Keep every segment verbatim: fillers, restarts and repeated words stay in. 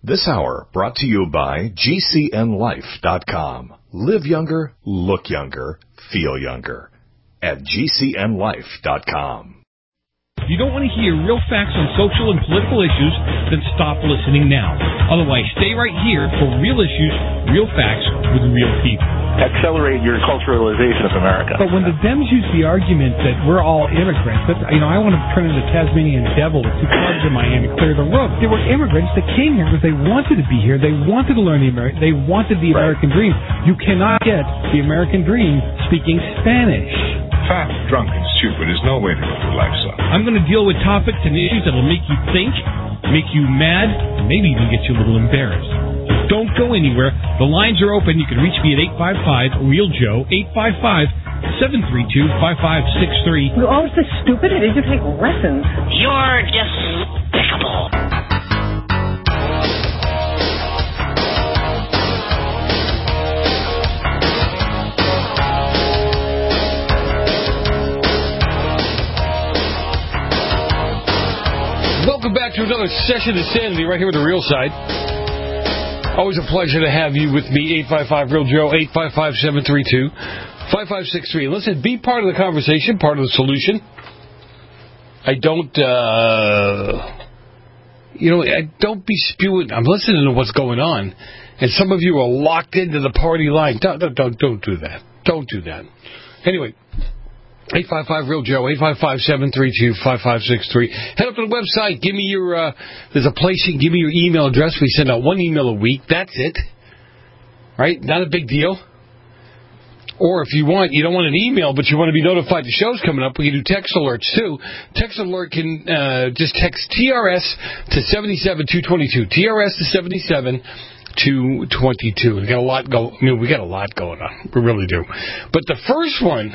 This hour brought to you by G C N life dot com. Live younger, look younger, feel younger. At G C N life dot com. If you don't want to hear real facts on social and political issues, then stop listening now. Otherwise, stay right here for real issues, real facts with real people. Accelerate your culturalization of America. But when the Dems use the argument that we're all immigrants, that, you know, I want to turn into Tasmanian devil with two clubs in Miami, clear the road. They were immigrants that came here because they wanted to be here. They wanted to learn the American. They wanted the American dream. You cannot get the American dream speaking Spanish. Fat, drunk, and stupid is no way to live your life, son. I'm going to deal with topics and issues that will make you think, make you mad, and maybe even get you a little embarrassed. Don't go anywhere. The lines are open. You can reach me at eight five five, real Joe, eight five five, seven three two, five five six three. You're always so stupid. I need to take lessons. You're despicable. Welcome back to another session of Sanity right here with The Real Side. Always a pleasure to have you with me, eight five five, real Joe, eight five five, seven three two, five five six three. Listen, be part of the conversation, part of the solution. I don't, uh, you know, I don't be spewing. I'm listening to what's going on, and some of you are locked into the party line. Don't, don't, don't, don't do that. Don't do that. Anyway. eight five five, real Joe, eight five five, seven three two, five five six three. Head up to the website. Give me your, uh, there's a place you can give me your email address. We send out one email a week. That's it. Right? Not a big deal. Or if you want, you don't want an email, but you want to be notified the show's coming up, we can do text alerts too. Text alert can, uh, just text T R S to seven seven two two two. T R S to seven seven two two two. We got a lot go, I mean, we got a lot going on. We really do. But the first one,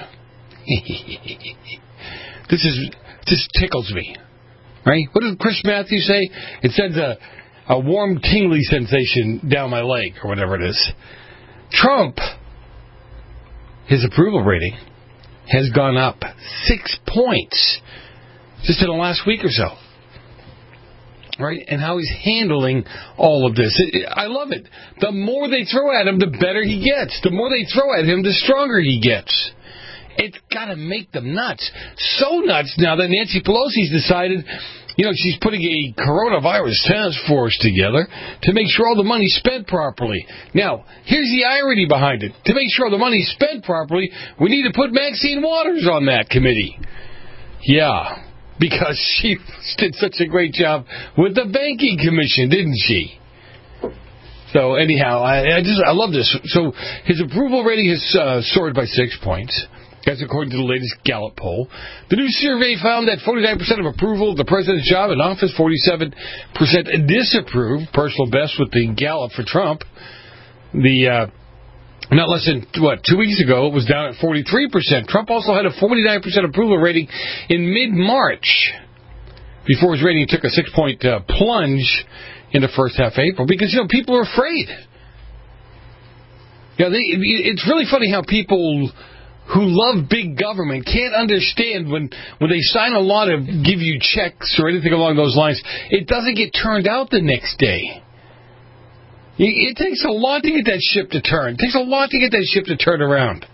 this is just tickles me, right? What did Chris Matthews say? It sends a, a warm, tingly sensation down my leg, or whatever it is. Trump, his approval rating has gone up six points just in the last week or so, right? And how he's handling all of this. It, it, I love it. The more they throw at him, the better he gets. The more they throw at him, the stronger he gets. It's got to make them nuts. So nuts now that Nancy Pelosi's decided, you know, she's putting a coronavirus task force together to make sure all the money's spent properly. Now, here's the irony behind it. To make sure the money's spent properly, we need to put Maxine Waters on that committee. Yeah, because she did such a great job with the banking commission, didn't she? So anyhow, I, I just I love this. So his approval rating has uh, soared by six points. That's according to the latest Gallup poll. The new survey found that forty-nine percent of approval of the president's job in office, forty-seven percent disapprove. Personal best with the Gallup for Trump. The uh, not less than, what, two weeks ago, it was down at forty-three percent. Trump also had a forty-nine percent approval rating in mid-March, before his rating took a six-point uh, plunge in the first half of April, because, you know, people are afraid. Yeah, they, it's really funny how people who love big government can't understand when, when they sign a law to give you checks or anything along those lines, it doesn't get turned out the next day. It takes a lot to get that ship to turn. It takes a lot to get that ship to turn around.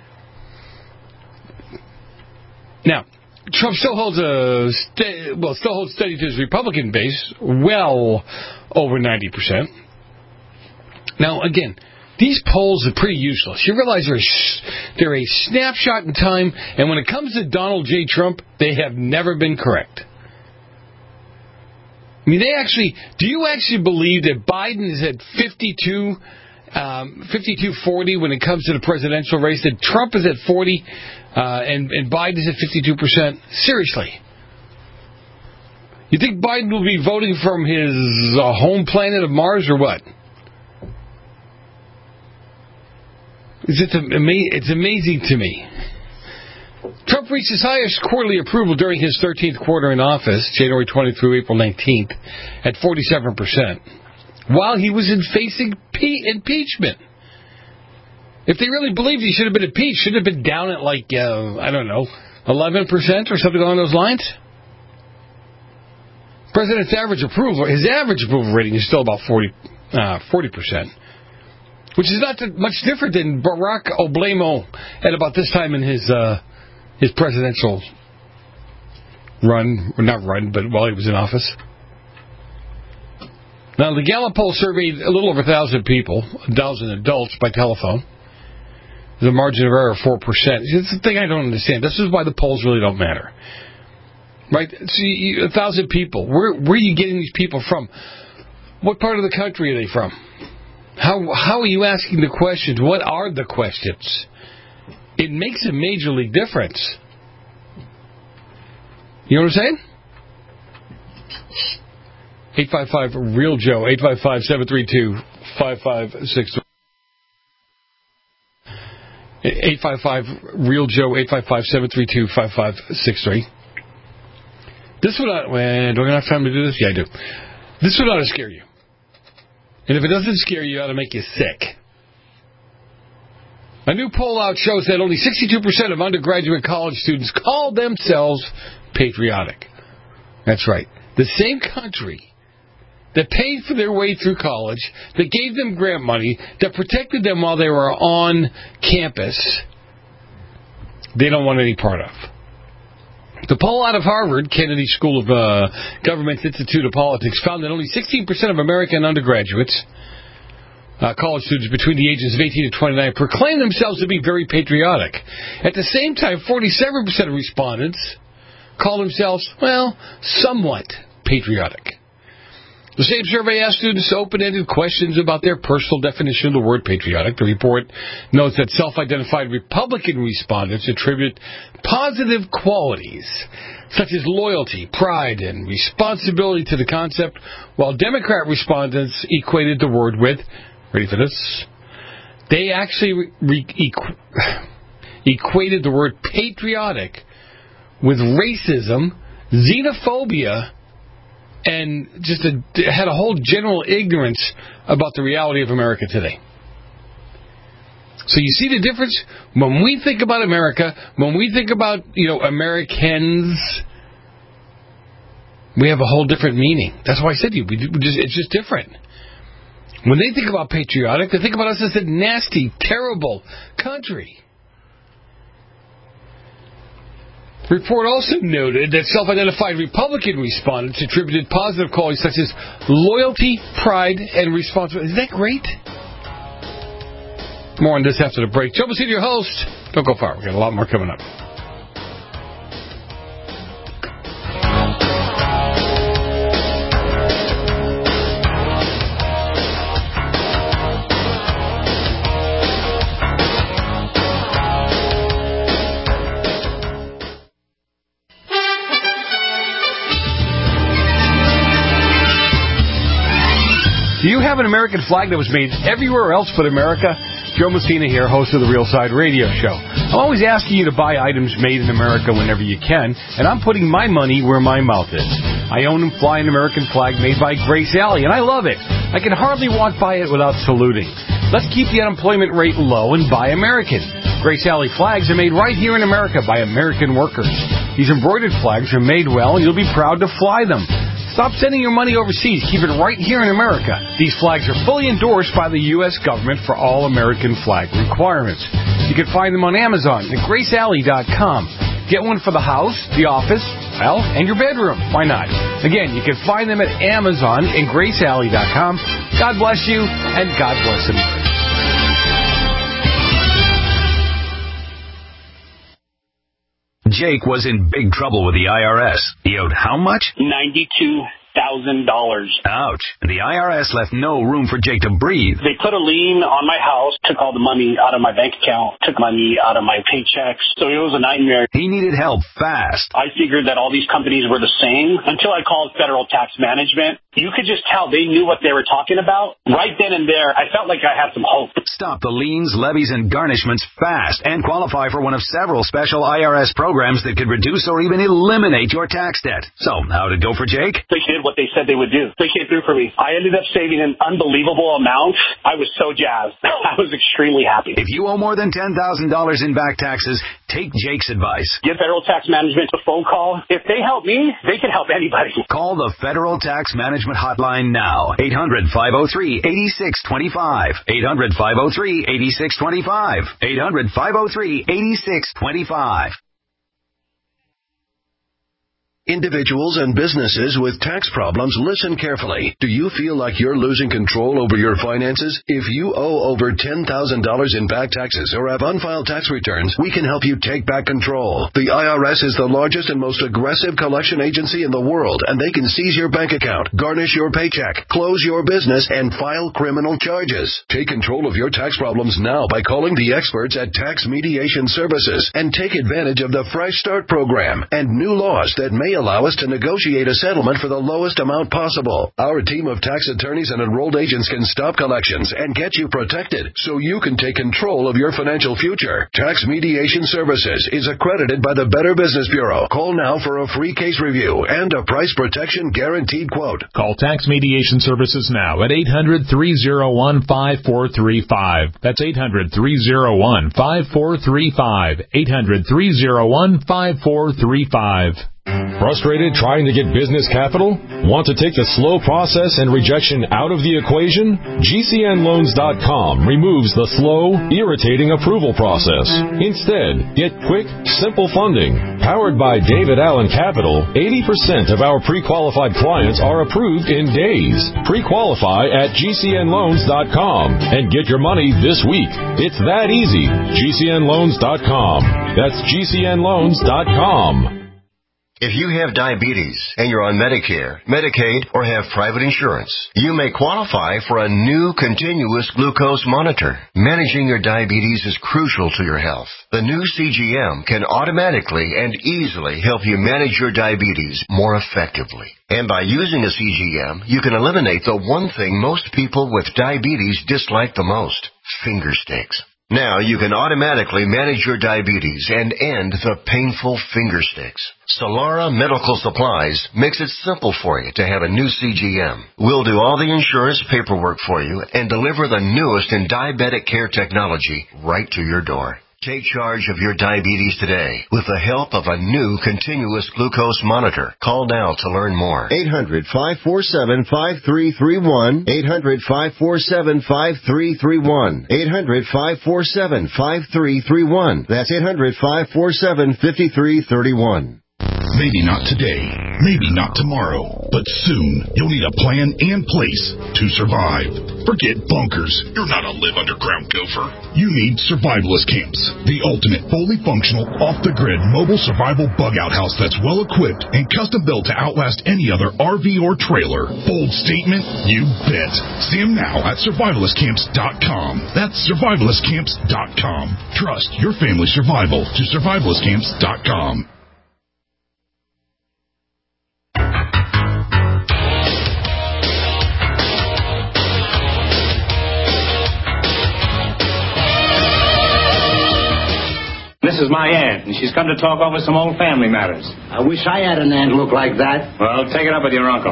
Now, Trump still holds a st- well, still holds steady to his Republican base, well over ninety percent. Now, again, these polls are pretty useless. You realize they're a, they're a snapshot in time, and when it comes to Donald J. Trump, they have never been correct. I mean, they actually, do you actually believe that Biden is at fifty-two, um, fifty-two forty when it comes to the presidential race, that Trump is at forty, uh, and, and Biden is at fifty-two percent? Seriously. You think Biden will be voting from his uh, home planet of Mars or what? It's, ama- it's amazing to me. Trump reached his highest quarterly approval during his thirteenth quarter in office, January twentieth through April nineteenth, at forty-seven percent, while he was in facing pe- impeachment. If they really believed he should have been impeached, should have been down at like, uh, I don't know, eleven percent or something along those lines? President's average approval, his average approval rating is still about forty, uh, forty percent, which is not much different than Barack Obama at about this time in his uh, his presidential run, or not run, but while he was in office. Now, the Gallup poll surveyed a little over one thousand people, one thousand adults by telephone. There's a margin of error of four percent. It's the thing I don't understand. This is why the polls really don't matter. Right? See, one thousand people. Where, where are you getting these people from? What part of the country are they from? How, how are you asking the questions? What are the questions? It makes a major league difference. You know what I'm saying? eight five five real Joe, eight five five, seven three two, five five six three. eight five five real Joe, eight five five, seven three two, five five six three. This would not, well, do I have time to do this? Yeah, I do. This would ought to scare you. And if it doesn't scare you, it ought to make you sick. A new poll out shows that only sixty-two percent of undergraduate college students call themselves patriotic. That's right. The same country that paid for their way through college, that gave them grant money, that protected them while they were on campus, they don't want any part of. The poll out of Harvard, Kennedy School of uh, Government Institute of Politics, found that only sixteen percent of American undergraduates, uh, college students between the ages of eighteen and twenty-nine, proclaim themselves to be very patriotic. At the same time, forty-seven percent of respondents call themselves, well, somewhat patriotic. The same survey asked students open-ended questions about their personal definition of the word patriotic. The report notes that self-identified Republican respondents attribute positive qualities such as loyalty, pride, and responsibility to the concept, while Democrat respondents equated the word with, ready for this, they actually re- equ- equated the word patriotic with racism, xenophobia, and just a, had a whole general ignorance about the reality of America today. So you see the difference? When we think about America, when we think about, you know, Americans, we have a whole different meaning. That's why I said to you, we just, it's just different. When they think about patriotic, they think about us as a nasty, terrible country. The report also noted that self-identified Republican respondents attributed positive qualities such as loyalty, pride, and responsibility. Isn't that great? More on this after the break. Joe Messina, your host. Don't go far. We've got a lot more coming up. Do you have an American flag that was made everywhere else but America? Joe Messina here, host of the Real Side Radio Show. I'm always asking you to buy items made in America whenever you can, and I'm putting my money where my mouth is. I own and fly an American flag made by Grace Alley, and I love it. I can hardly walk by it without saluting. Let's keep the unemployment rate low and buy American. Grace Alley flags are made right here in America by American workers. These embroidered flags are made well, and you'll be proud to fly them. Stop sending your money overseas. Keep it right here in America. These flags are fully endorsed by the U S government for all American flag requirements. You can find them on Amazon at grace alley dot com. Get one for the house, the office, well, and your bedroom. Why not? Again, you can find them at Amazon and grace alley dot com. God bless you, and God bless America. Jake was in big trouble with the I R S. He owed how much? ninety-two thousand dollars. Ouch. And the I R S left no room for Jake to breathe. They put a lien on my house, took all the money out of my bank account, took money out of my paychecks. So it was a nightmare. He needed help fast. I figured that all these companies were the same until I called Federal Tax Management. You could just tell they knew what they were talking about. Right then and there, I felt like I had some hope. Stop the liens, levies, and garnishments fast and qualify for one of several special I R S programs that could reduce or even eliminate your tax debt. So, how'd it go for Jake? They did did what they said they would do. They came through for me. I ended up saving an unbelievable amount. I was so jazzed. I was extremely happy. If you owe more than ten thousand dollars in back taxes, take Jake's advice. Give Federal Tax Management a phone call. If they help me, they can help anybody. Call the Federal Tax Management Hotline now. eight hundred, five oh three, eight six two five. eight hundred, five oh three, eight six two five. eight hundred, five oh three, eight six two five. Individuals and businesses with tax problems, listen carefully. Do you feel like you're losing control over your finances? If you owe over ten thousand dollars in back taxes or have unfiled tax returns, we can help you take back control. The I R S is the largest and most aggressive collection agency in the world, and they can seize your bank account, garnish your paycheck, close your business, and file criminal charges. Take control of your tax problems now by calling the experts at Tax Mediation Services and take advantage of the Fresh Start program and new laws that may allow us to negotiate a settlement for the lowest amount possible. Our team of tax attorneys and enrolled agents can stop collections and get you protected so you can take control of your financial future. Tax Mediation Services is accredited by the Better Business Bureau. Call now for a free case review and a price protection guaranteed quote. Call Tax Mediation Services now at eight hundred, three oh one, five four three five. That's eight hundred, three oh one, five four three five. eight hundred, three oh one, five four three five. Frustrated trying to get business capital? Want to take the slow process and rejection out of the equation? G C N loans dot com removes the slow, irritating approval process. Instead, get quick, simple funding. Powered by David Allen Capital, eighty percent of our pre-qualified clients are approved in days. Pre-qualify at G C N loans dot com and get your money this week. It's that easy. G C N loans dot com. That's G C N loans dot com. If you have diabetes and you're on Medicare, Medicaid, or have private insurance, you may qualify for a new continuous glucose monitor. Managing your diabetes is crucial to your health. The new C G M can automatically and easily help you manage your diabetes more effectively. And by using a C G M, you can eliminate the one thing most people with diabetes dislike the most: finger sticks. Now you can automatically manage your diabetes and end the painful finger sticks. Solara Medical Supplies makes it simple for you to have a new C G M. We'll do all the insurance paperwork for you and deliver the newest in diabetic care technology right to your door. Take charge of your diabetes today with the help of a new continuous glucose monitor. Call now to learn more. eight hundred, five four seven, five three three one. eight hundred, five four seven, five three three one. eight hundred, five four seven, five three three one. That's eight hundred, five four seven, five three three one. Maybe not today, maybe not tomorrow, but soon you'll need a plan and place to survive. Forget bunkers. You're not a live underground gopher. You need survivalist camps, the ultimate fully functional, off-the-grid mobile survival bug-out house that's well-equipped and custom-built to outlast any other R V or trailer. Bold statement? You bet. See them now at survivalist camps dot com. That's survivalist camps dot com. Trust your family's survival to survivalist camps dot com. This is my aunt, and she's come to talk over some old family matters. I wish I had an aunt look like that. Well, take it up with your uncle.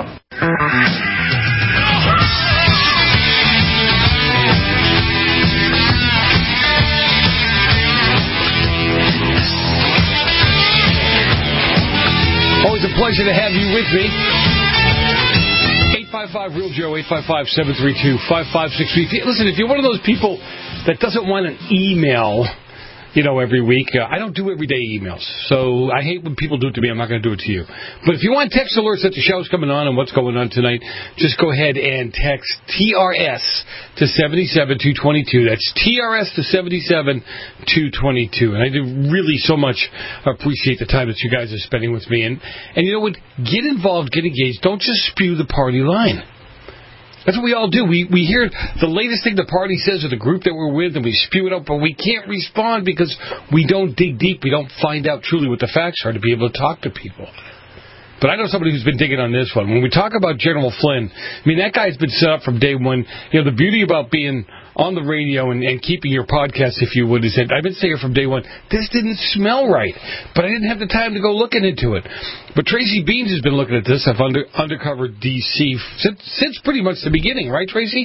Always a pleasure to have you with me. eight five five real Joe, eight five five, seven three two, five five six three. Listen, if you're one of those people that doesn't want an email, you know, every week, uh, I don't do everyday emails. So I hate when people do it to me. I'm not going to do it to you. But if you want text alerts that the show's coming on and what's going on tonight, just go ahead and text T R S to seven seven two two two. That's T R S to seven seven two two two. And I do really so much appreciate the time that you guys are spending with me. And, and you know what? Get involved, get engaged. Don't just spew the party line. That's what we all do. We we hear the latest thing the party says or the group that we're with, and we spew it out, but we can't respond because we don't dig deep. We don't find out truly what the facts are to be able to talk to people. But I know somebody who's been digging on this one. When we talk about General Flynn, I mean, that guy's been set up from day one. You know, the beauty about being on the radio and, and keeping your podcast, if you would, is that I've been saying from day one, this didn't smell right. But I didn't have the time to go looking into it. But Tracy Beans has been looking at this. I've under, undercover D C since, since pretty much the beginning, right, Tracy?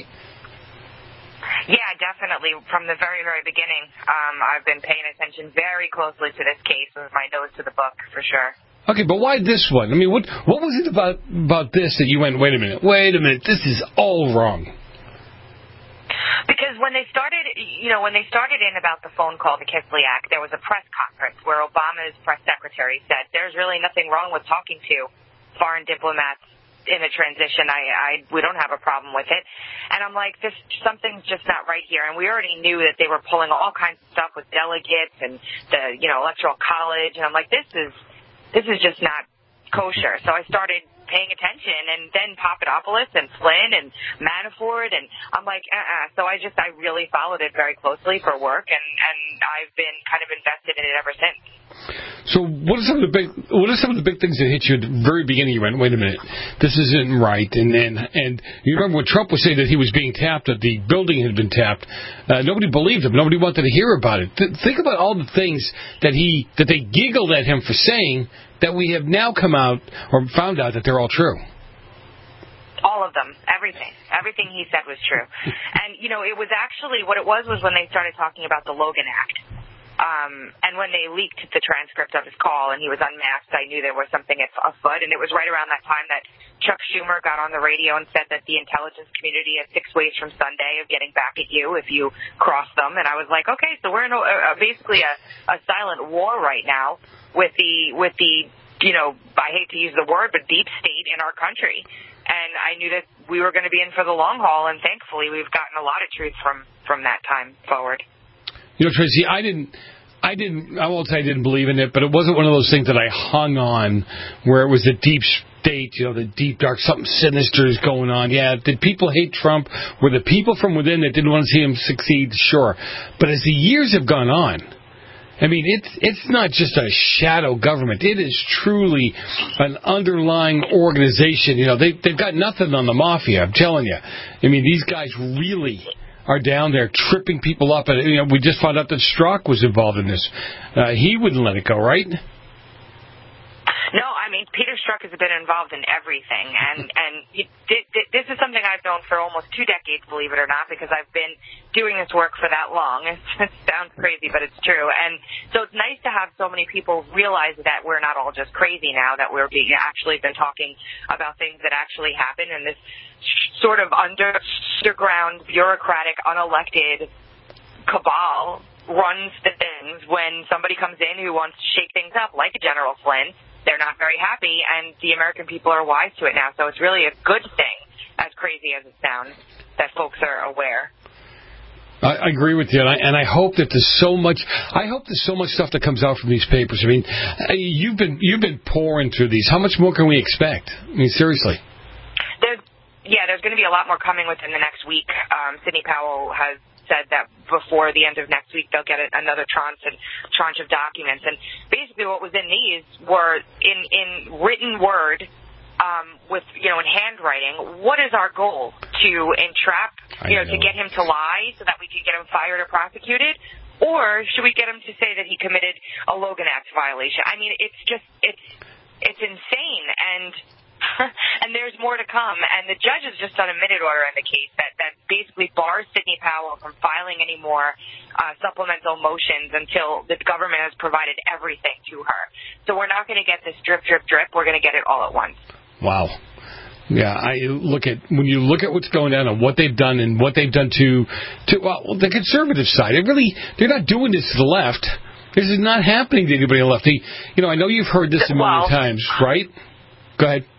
Yeah, definitely. From the very, very beginning, um, I've been paying attention very closely to this case with my nose to the book, for sure. Okay, but why this one? I mean, what what was it about about this that you went, wait a minute, wait a minute, this is all wrong? Because when they started, you know, when they started in about the phone call to Kislyak, there was a press conference where Obama's press secretary said, there's really nothing wrong with talking to foreign diplomats in a transition. I, I, we don't have a problem with it. And I'm like, this, something's just not right here. And we already knew that they were pulling all kinds of stuff with delegates and the, you know, electoral college. And I'm like, this is, this is just not kosher. So I started paying attention, and then Papadopoulos and Flynn and Manafort, and I'm like, uh-uh. So I just, I really followed it very closely for work, and, and I've been kind of invested in it ever since. So what are some of the big what are some of the big things that hit you at the very beginning? You went, wait a minute, this isn't right. And and, and you remember when Trump was saying that he was being tapped, that the building had been tapped. Uh, nobody believed him. Nobody wanted to hear about it. Th- think about all the things that he that they giggled at him for saying that we have now come out or found out that they're all true. All of them. Everything. Everything he said was true. And, you know, it was actually, what it was was when they started talking about the Logan Act. Um, and when they leaked the transcript of his call and he was unmasked, I knew there was something afoot. And it was right around that time that Chuck Schumer got on the radio and said that the intelligence community has six ways from Sunday of getting back at you if you cross them. And I was like, okay, so we're in a, a, basically a, a silent war right now with the, with the, you know, I hate to use the word, but deep state in our country. And I knew that we were going to be in for the long haul. And thankfully, we've gotten a lot of truth from, from that time forward. You know, Tracy, I didn't, I didn't, I won't say I didn't believe in it, but it wasn't one of those things that I hung on where it was the deep state, you know, the deep dark, something sinister is going on. Yeah, did people hate Trump? Were the people from within that didn't want to see him succeed? Sure. But as the years have gone on, I mean, it's it's not just a shadow government. It is truly an underlying organization. You know, they, they've got nothing on the mafia, I'm telling you. I mean, these guys really are down there tripping people up. And, you know, we just found out that Strzok was involved in this. Uh, he wouldn't let it go, right? No, I mean, Peter Strzok has been involved in everything, and and it, it, this is something I've known for almost two decades, believe it or not, because I've been doing this work for that long. It sounds crazy, but it's true. And so it's nice to have so many people realize that we're not all just crazy now, that we're being actually been talking about things that actually happen, and this sort of underground, bureaucratic, unelected cabal runs the things. When somebody comes in who wants to shake things up, like General Flynn, they're not very happy, and the American people are wise to it now. So it's really a good thing, as crazy as it sounds, that folks are aware. I agree with you, and I, and I hope that there's so much. I hope there's so much stuff that comes out from these papers. I mean, you've been you've been pouring through these. How much more can we expect? I mean, seriously. There's, yeah, there's going to be a lot more coming within the next week. Um, Sidney Powell has said that before the end of next week they'll get another tranche and tranche of documents, and basically what was in these were in in written word, um, with you know in handwriting. What is our goal? To entrap, you know, know, to get him to lie so that we can get him fired or prosecuted, or should we get him to say that he committed a Logan Act violation? I mean, it's just it's it's insane, and. And there's more to come. And the judge has just done a minute order in the case that, that basically bars Sidney Powell from filing any more uh, supplemental motions until the government has provided everything to her. So we're not going to get this drip, drip, drip. We're going to get it all at once. Wow. Yeah, I look at when you look at what's going on and what they've done and what they've done to to well, the conservative side. It really they're not doing this to the left. This is not happening to anybody on the left. They, you know, I know you've heard this a million well, times, right? Go ahead.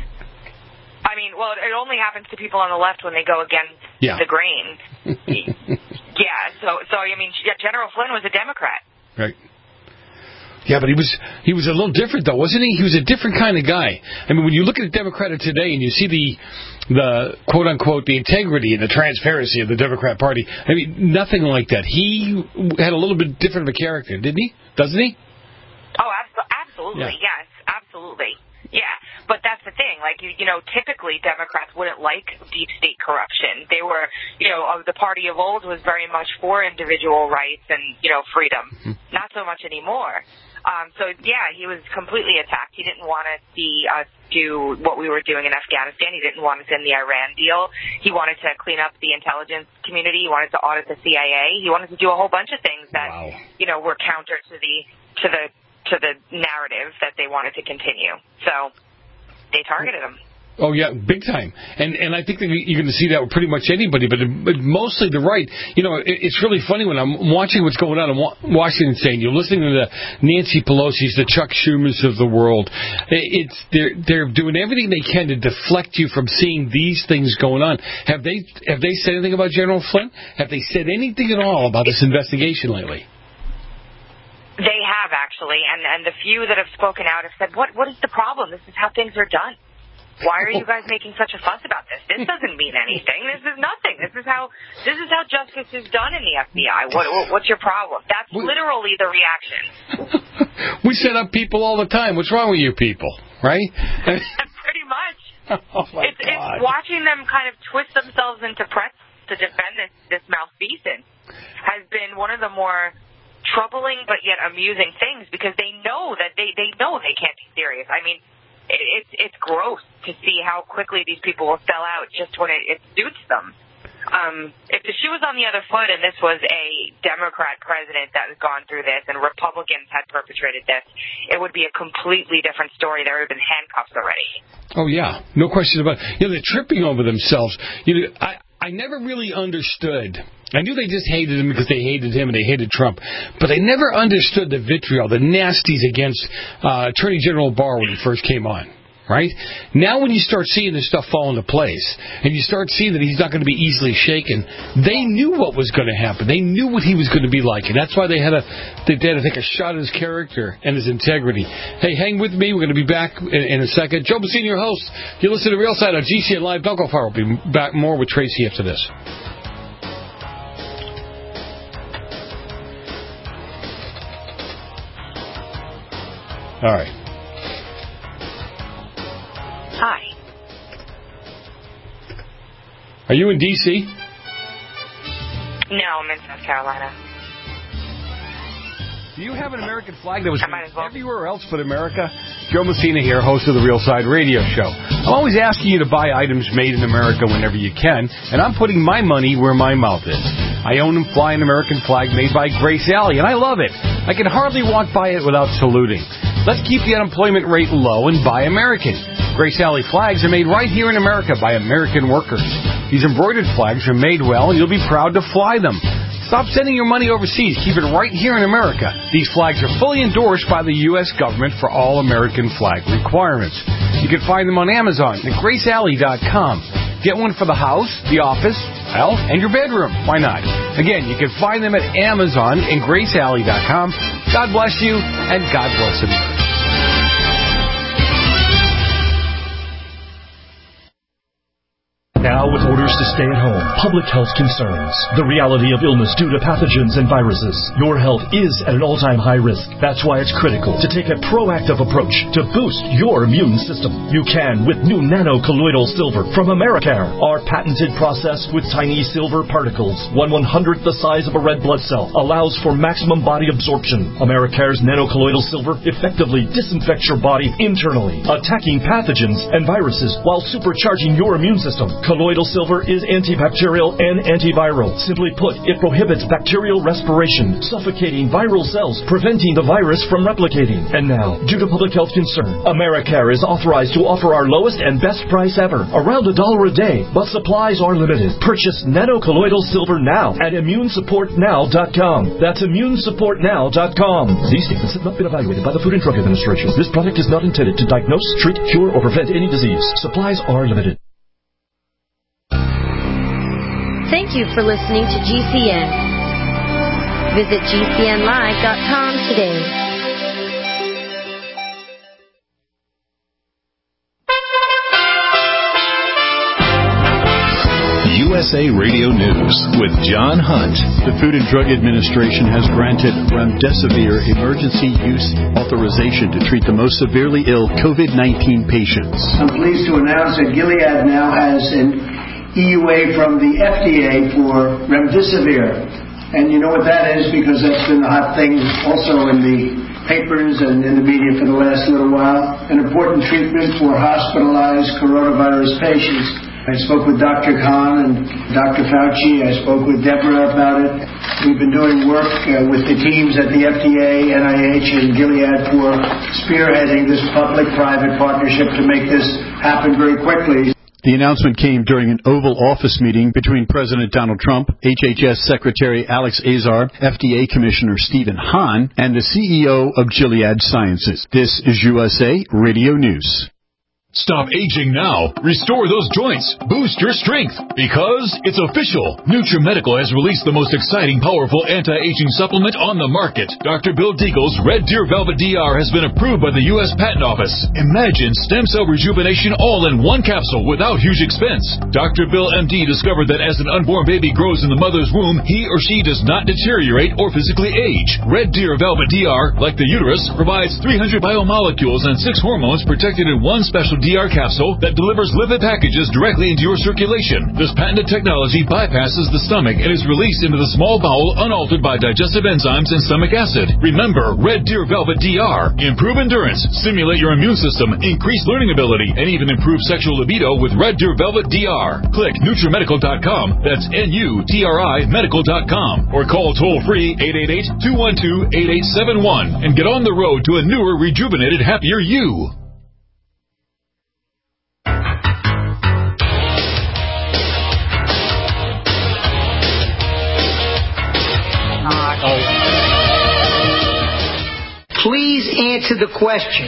I mean, well, it only happens to people on the left when they go against yeah. the grain. yeah, so, so I mean, General Flynn was a Democrat. Right. Yeah, but he was he was a little different, though, wasn't he? He was a different kind of guy. I mean, when you look at the Democrat of today and you see the, the quote-unquote, the integrity and the transparency of the Democrat Party, I mean, nothing like that. He had a little bit different of a character, didn't he? Doesn't he? Oh, absolutely, yeah. yes, absolutely. Yeah, but that's the thing. Like, you, you know, typically Democrats wouldn't like deep state corruption. They were, you know, uh, the party of old was very much for individual rights and, you know, freedom. Mm-hmm. Not so much anymore. Um, so, yeah, he was completely attacked. He didn't want to see us do what we were doing in Afghanistan. He didn't want us in the Iran deal. He wanted to clean up the intelligence community. He wanted to audit the C I A. He wanted to do a whole bunch of things that, wow. you know, were counter to the to the to the narrative that they wanted to continue. So they targeted him. Oh, yeah, big time. And and I think that you're going to see that with pretty much anybody, but, but mostly the right. You know, it, it's really funny when I'm watching what's going on in Washington State. You're listening to the Nancy Pelosi's, the Chuck Schumers of the world. It's they're they're doing everything they can to deflect you from seeing these things going on. Have they have they said anything about General Flynn? Have they said anything at all about this investigation lately? They have, actually, and and the few that have spoken out have said, "What what is the problem? This is how things are done. Why are you guys making such a fuss about this? This doesn't mean anything. This is nothing. This is how this is how justice is done in the F B I. What, what what's your problem?" That's literally the reaction. We set up people all the time. What's wrong with you people, right? Pretty much. Oh my it's, God. it's watching them kind of twist themselves into press to defend this, this malfeasance has been one of the more troubling but yet amusing things, because they know that they, they know they can't be serious. I mean, it, it's it's gross to see how quickly these people will sell out just when it, it suits them. Um, if the shoe was on the other foot and this was a Democrat president that had gone through this and Republicans had perpetrated this, it would be a completely different story. There would have been handcuffs already. Oh, yeah. No question about it. You know, they're tripping over themselves. You know, I, I never really understood. I knew they just hated him because they hated him and they hated Trump. But I never understood the vitriol, the nasties against uh, Attorney General Barr when he first came on. Right? Now when you start seeing this stuff fall into place, and you start seeing that he's not going to be easily shaken, they knew what was going to happen. They knew what he was going to be like, and that's why they had to, they had to take a shot at his character and his integrity. Hey, hang with me. We're going to be back in, in a second. Joe Messina, your host. You listen to Real Side on G C N Live. Don't go far. We'll be back more with Tracy after this. All right. Hi. Are you in D C? No, I'm in South Carolina. Do you have an American flag that was well. everywhere else but America? Joe Messina here, host of the Real Side Radio Show. I'm always asking you to buy items made in America whenever you can, and I'm putting my money where my mouth is. I own and fly an American flag made by Grace Alley, and I love it. I can hardly walk by it without saluting. Let's keep the unemployment rate low and buy American. Grace Alley flags are made right here in America by American workers. These embroidered flags are made well, and you'll be proud to fly them. Stop sending your money overseas. Keep it right here in America. These flags are fully endorsed by the U S government for all American flag requirements. You can find them on Amazon at grace alley dot com. Get one for the house, the office, well, and your bedroom. Why not? Again, you can find them at Amazon and grace alley dot com. God bless you, and God bless America. Now, with orders to stay at home, public health concerns, the reality of illness due to pathogens and viruses, your health is at an all-time high risk. That's why it's critical to take a proactive approach to boost your immune system. You can with new nano-colloidal silver from Americare. Our patented process with tiny silver particles, one one-hundredth the size of a red blood cell, allows for maximum body absorption. Americare's nano-colloidal silver effectively disinfects your body internally, attacking pathogens and viruses while supercharging your immune system. Colloidal silver is antibacterial and antiviral. Simply put, it prohibits bacterial respiration, suffocating viral cells, preventing the virus from replicating. And now, due to public health concern, Americare is authorized to offer our lowest and best price ever, around a dollar a day, but supplies are limited. Purchase nano-colloidal silver now at immune support now dot com. That's immune support now dot com. These statements have not been evaluated by the Food and Drug Administration. This product is not intended to diagnose, treat, cure, or prevent any disease. Supplies are limited. Thank you for listening to G C N. Visit G C N live dot com today. U S A Radio News with John Hunt. The Food and Drug Administration has granted remdesivir emergency use authorization to treat the most severely ill COVID nineteen patients. I'm pleased to announce that Gilead now has an E U A from the F D A for remdesivir. And you know what that is because that's been the hot thing also in the papers and in the media for the last little while. An important treatment for hospitalized coronavirus patients. I spoke with Doctor Khan and Doctor Fauci. I spoke with Deborah about it. We've been doing work uh, with the teams at the F D A, N I H, and Gilead for spearheading this public-private partnership to make this happen very quickly. The announcement came during an Oval Office meeting between President Donald Trump, H H S Secretary Alex Azar, F D A Commissioner Stephen Hahn, and the C E O of Gilead Sciences. This is U S A Radio News. Stop aging now. Restore those joints. Boost your strength. Because it's official. NutriMedical has released the most exciting, powerful anti-aging supplement on the market. Doctor Bill Deagle's Red Deer Velvet D R has been approved by the U S Patent Office. Imagine stem cell rejuvenation all in one capsule without huge expense. Doctor Bill M D discovered that as an unborn baby grows in the mother's womb, he or she does not deteriorate or physically age. Red Deer Velvet D R, like the uterus, provides three hundred biomolecules and six hormones protected in one special D R capsule that delivers lipid packages directly into your circulation. This patented technology bypasses the stomach and is released into the small bowel unaltered by digestive enzymes and stomach acid. Remember, Red Deer Velvet D R. Improve endurance, stimulate your immune system, increase learning ability, and even improve sexual libido with Red Deer Velvet D R. Click NutriMedical dot com. That's N U T R I medical dot com. Or call toll-free eight eight eight, two one two, eight eight seven one and get on the road to a newer, rejuvenated, happier you. Please answer the question.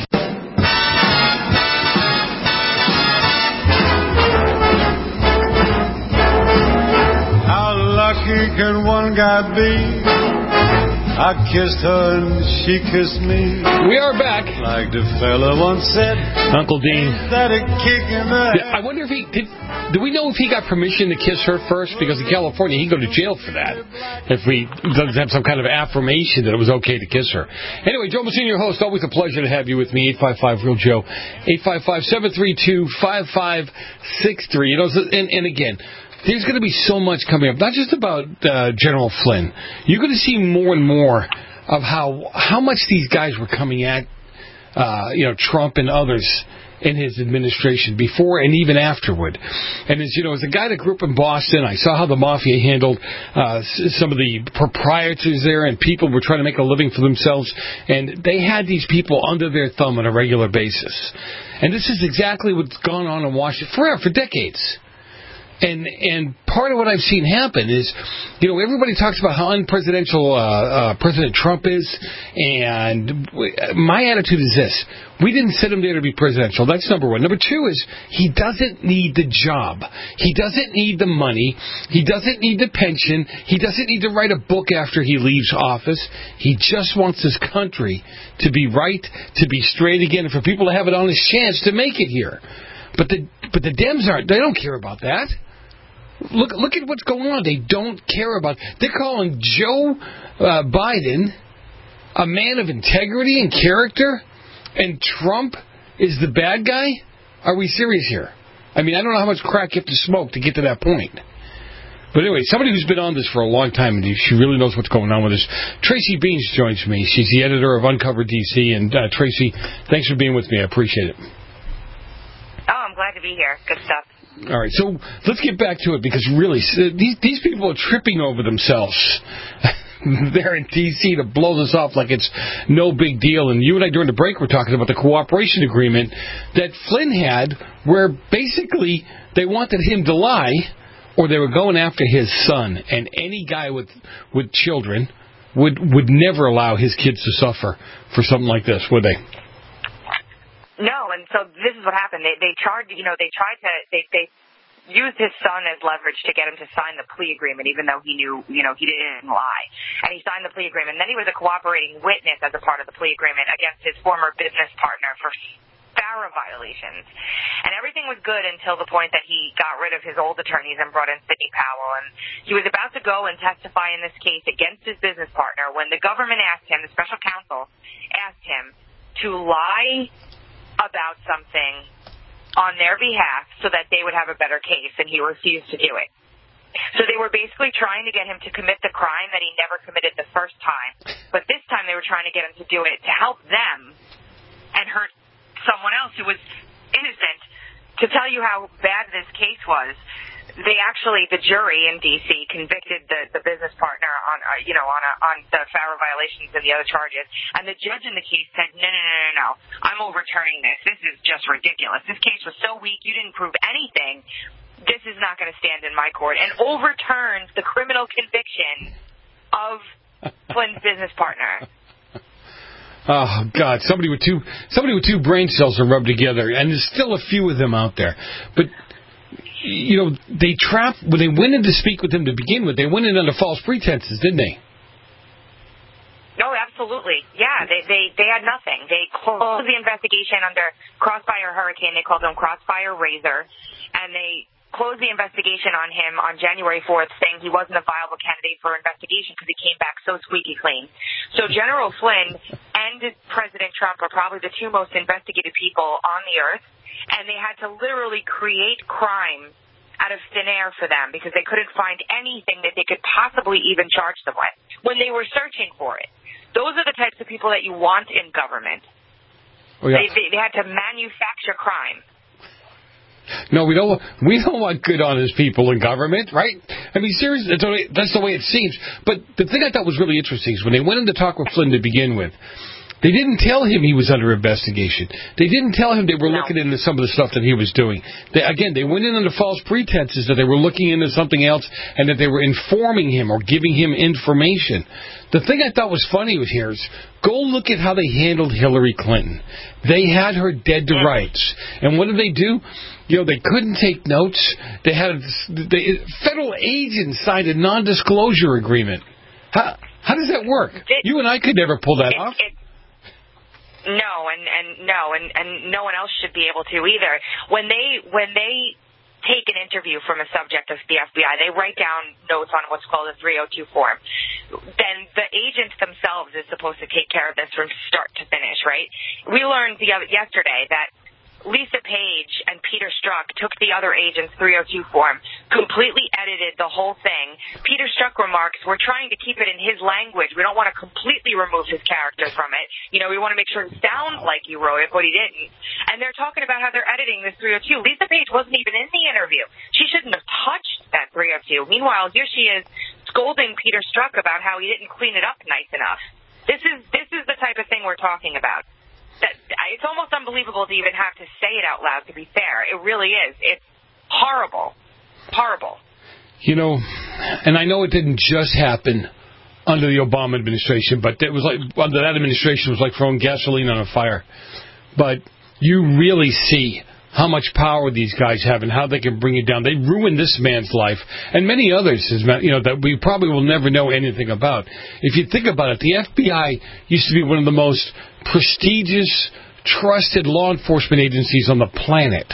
How lucky can one guy be? I kissed her and she kissed me. We are back. Like the fella once said. Uncle Dean. That a kick in the head. I wonder if he did. Do we know if he got permission to kiss her first? Because in California, he'd go to jail for that. If we doesn't have some kind of affirmation that it was okay to kiss her. Anyway, Joe Messina, your host. Always a pleasure to have you with me. eight five five real Joe. eight five five, seven three two, five five six three. You know, and, and again. There's going to be so much coming up, not just about uh, General Flynn. You're going to see more and more of how how much these guys were coming at, uh, you know, Trump and others in his administration before and even afterward. And as you know, as a guy that grew up in Boston, I saw how the mafia handled uh, some of the proprietors there, and people were trying to make a living for themselves, and they had these people under their thumb on a regular basis. And this is exactly what's gone on in Washington forever, for decades. And and part of what I've seen happen is, you know, everybody talks about how unpresidential uh, uh, President Trump is, and my attitude is this. We didn't set him there to be presidential. That's number one. Number two is he doesn't need the job. He doesn't need the money. He doesn't need the pension. He doesn't need to write a book after he leaves office. He just wants this country to be right, to be straight again, and for people to have an honest chance to make it here. But the but the Dems aren't. They don't care about that. Look look at what's going on. They don't care about. They're calling Joe uh, Biden a man of integrity and character, and Trump is the bad guy. Are we serious here? I mean, I don't know how much crack you have to smoke to get to that point. But anyway, somebody who's been on this for a long time, and she really knows what's going on with this. Tracy Beans joins me. She's the editor of Uncover D C. And uh, Tracy, thanks for being with me. I appreciate it. Oh, I'm glad to be here. Good stuff. All right, so let's get back to it, because really, these these people are tripping over themselves there in D C to blow this off like it's no big deal. And you and I, during the break, were talking about the cooperation agreement that Flynn had, where basically they wanted him to lie, or they were going after his son. And any guy with with children would would never allow his kids to suffer for something like this, would they? No, and so this is what happened. They they tried, you know, they tried to they they used his son as leverage to get him to sign the plea agreement, even though he knew, you know, he didn't lie. And he signed the plea agreement. And then he was a cooperating witness as a part of the plea agreement against his former business partner for FARA violations. And everything was good until the point that he got rid of his old attorneys and brought in Sidney Powell. And he was about to go and testify in this case against his business partner when the government asked him, the special counsel asked him to lie about something on their behalf so that they would have a better case, and he refused to do it. So they were basically trying to get him to commit the crime that he never committed the first time. But this time they were trying to get him to do it to help them and hurt someone else who was innocent. To tell you how bad this case was, they actually, the jury in D C convicted the, the business partner on, uh, you know, on a, on the FARA violations and the other charges. And the judge in the case said, no, no, no, no, no, I'm overturning this. This is just ridiculous. This case was so weak, you didn't prove anything. This is not going to stand in my court, and overturns the criminal conviction of Flynn's business partner. Oh God! Somebody with two somebody with two brain cells are rubbed together, and there's still a few of them out there. But you know, they trapped when they went in to speak with him to begin with. They went in under false pretenses, didn't they? No, absolutely. Yeah, they they they had nothing. They closed the investigation under Crossfire Hurricane. They called him Crossfire Razor, and they closed the investigation on him on January fourth, saying he wasn't a viable candidate for investigation because he came back so squeaky clean. So General Flynn and President Trump are probably the two most investigated people on the earth, and they had to literally create crime out of thin air for them because they couldn't find anything that they could possibly even charge them with when they were searching for it. Those are the types of people that you want in government. Oh, yeah. they, they, they had to manufacture crime. No, we don't. We don't want good, honest people in government, right? I mean, seriously, that's the way, that's the way it seems. But the thing I thought was really interesting is when they went in to talk with Flynn to begin with, they didn't tell him he was under investigation. They didn't tell him they were no. looking into some of the stuff that he was doing. They, again, they went in under false pretenses that they were looking into something else and that they were informing him or giving him information. The thing I thought was funny was here is go look at how they handled Hillary Clinton. They had her dead to rights. And what did they do? You know, they couldn't take notes. They had the federal agents signed a non-disclosure agreement. How how does that work? It, you and I could never pull that it, off. It, no, and, and no, and, and no one else should be able to either. When they when they take an interview from a subject of the F B I, they write down notes on what's called a three oh two form. Then the agents themselves is supposed to take care of this from start to finish, right? We learned the other, yesterday that Lisa Page and Peter Strzok took the other agent's three oh two form, completely edited the whole thing. Peter Strzok remarks, we're trying to keep it in his language. We don't want to completely remove his character from it. You know, we want to make sure it sounds like he wrote it, but he didn't. And they're talking about how they're editing this three oh two. Lisa Page wasn't even in the interview. She shouldn't have touched that three oh two. Meanwhile, here she is scolding Peter Strzok about how he didn't clean it up nice enough. This is this is the type of thing we're talking about. That, it's almost unbelievable to even have to say it out loud, to be fair. It really is. It's horrible. Horrible. You know, and I know it didn't just happen under the Obama administration, but it was like under that administration it was like throwing gasoline on a fire. But you really see how much power these guys have and how they can bring it down. They ruined this man's life and many others, you know, that we probably will never know anything about. If you think about it, the F B I used to be one of the most prestigious, trusted law enforcement agencies on the planet.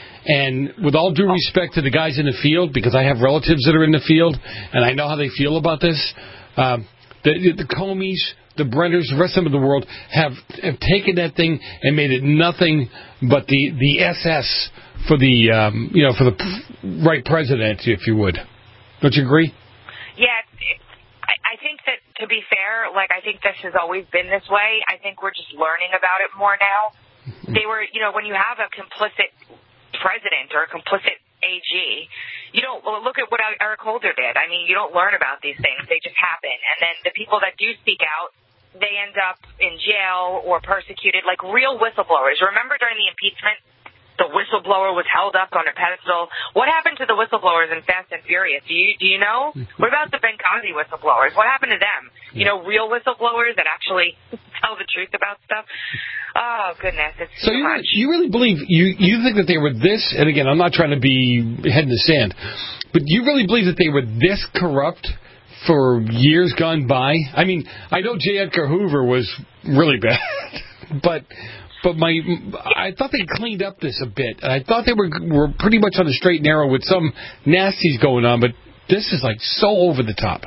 And with all due respect to the guys in the field, because I have relatives that are in the field, and I know how they feel about this, um, the, the Comeys, the Brenners, the rest of the world have, have taken that thing and made it nothing but the, the S S for the um, you know for the right president, if you would. Don't you agree? Yeah, it's, I, I think that to be fair, like I think this has always been this way. I think we're just learning about it more now. They were, you know, when you have a complicit president or a complicit A G, you don't well, look at what Eric Holder did. I mean, you don't learn about these things; they just happen. And then the people that do speak out, they end up in jail or persecuted, like real whistleblowers. Remember during the impeachment, the whistleblower was held up on a pedestal. What happened to the whistleblowers in Fast and Furious? Do you do you know? What about the Benghazi whistleblowers? What happened to them? You know, real whistleblowers that actually tell the truth about stuff. Oh goodness, it's so too you, much. You really believe you you think that they were this? And again, I'm not trying to be head in the sand, but you really believe that they were this corrupt for years gone by? I mean, I know J. Edgar Hoover was really bad, but but my I thought they cleaned up this a bit. I thought they were were pretty much on the straight and narrow with some nasties going on, but this is like so over the top.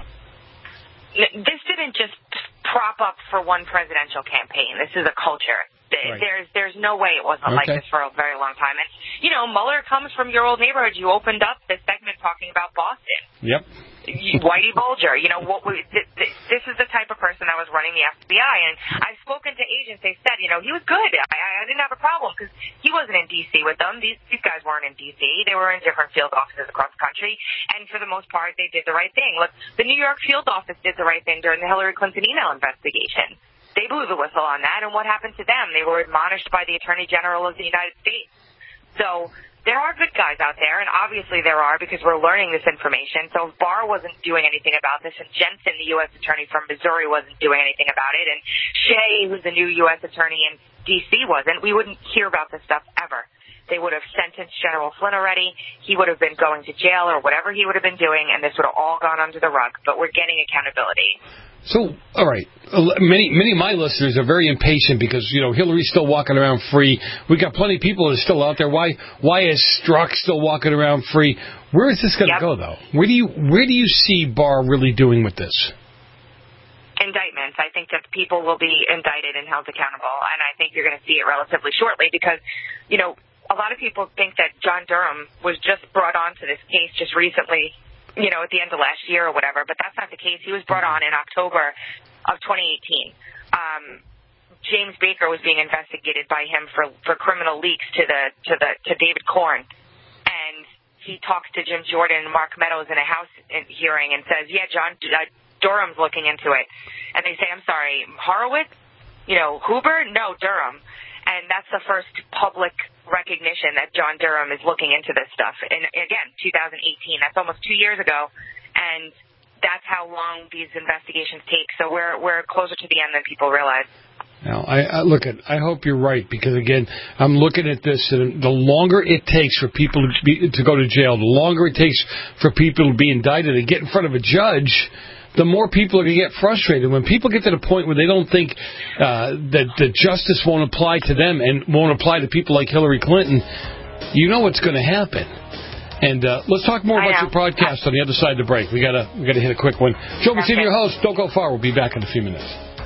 This didn't just prop up for one presidential campaign. This is a culture. Right. There's there's no way it wasn't okay. like this for a very long time. And, you know, Mueller comes from your old neighborhood. You opened up this segment talking about Boston. Yep. Whitey Bulger, you know, what we, th- th- this is the type of person that was running the F B I, and I've spoken to agents. They said, you know, he was good. I, I didn't have a problem because he wasn't in D C with them. These these guys weren't in D C. They were in different field offices across the country, and for the most part, they did the right thing. Look, the New York field office did the right thing during the Hillary Clinton email investigation. They blew the whistle on that, and what happened to them? They were admonished by the Attorney General of the United States. So there are good guys out there, and obviously there are because we're learning this information. So if Barr wasn't doing anything about this, and Jensen, the U S attorney from Missouri, wasn't doing anything about it, and Shea, who's the new U S attorney in D C, wasn't, we wouldn't hear about this stuff ever. They would have sentenced General Flynn already. He would have been going to jail or whatever he would have been doing, and this would have all gone under the rug. But we're getting accountability. So, all right, many many of my listeners are very impatient because, you know, Hillary's still walking around free. We got plenty of people that are still out there. Why why is Strzok still walking around free? Where is this going to yep. go, though? Where do you where do you see Barr really doing with this? Indictments. I think that people will be indicted and held accountable, and I think you're going to see it relatively shortly because, you know, a lot of people think that John Durham was just brought onto this case just recently, you know, at the end of last year or whatever, but that's not the case. He was brought on in October of twenty eighteen. Um, James Baker was being investigated by him for, for criminal leaks to the to the to David Corn, and he talks to Jim Jordan and Mark Meadows in a House hearing and says, "Yeah, John uh, Durham's looking into it," and they say, "I'm sorry, Horowitz, you know, Huber, no, Durham," and that's the first public recognition that John Durham is looking into this stuff. And again, two thousand eighteen, that's almost two years ago, and that's how long these investigations take. So we're we're closer to the end than people realize. Now, I, I look at. I hope you're right because again, I'm looking at this, and the longer it takes for people to be, to go to jail, the longer it takes for people to be indicted and get in front of a judge, the more people are going to get frustrated. When people get to the point where they don't think uh, that, that justice won't apply to them and won't apply to people like Hillary Clinton, you know what's going to happen. And uh, let's talk more about your podcast on the other side of the break. We gotta we gotta hit a quick one. Joe Messina, your host. Don't go far. We'll be back in a few minutes.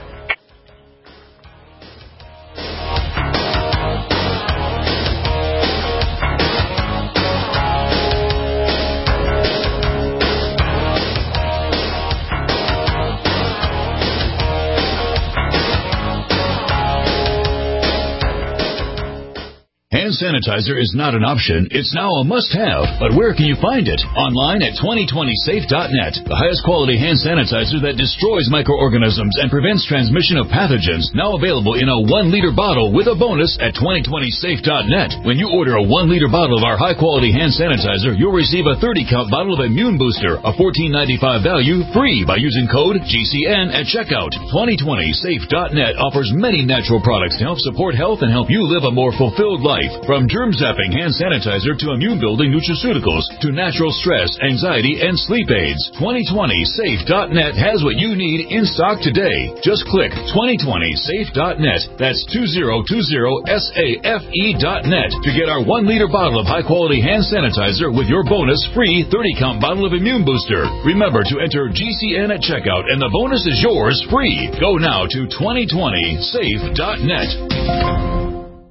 Hand sanitizer is not an option. It's now a must-have. But where can you find it? Online at twenty twenty safe dot net. The highest quality hand sanitizer that destroys microorganisms and prevents transmission of pathogens. Now available in a one liter bottle with a bonus at twenty twenty safe dot net. When you order a one liter bottle of our high-quality hand sanitizer, you'll receive a thirty count bottle of Immune Booster, a fourteen ninety-five value, free by using code G C N at checkout. twenty twenty safe dot net offers many natural products to help support health and help you live a more fulfilled life. From germ-zapping hand sanitizer to immune-building nutraceuticals to natural stress, anxiety, and sleep aids. twenty twenty safe dot net has what you need in stock today. Just click twenty twenty safe dot net. That's two zero two zero safe dot net to get our one liter bottle of high-quality hand sanitizer with your bonus free thirty count bottle of Immune Booster. Remember to enter G C N at checkout and the bonus is yours free. Go now to twenty twenty safe dot net.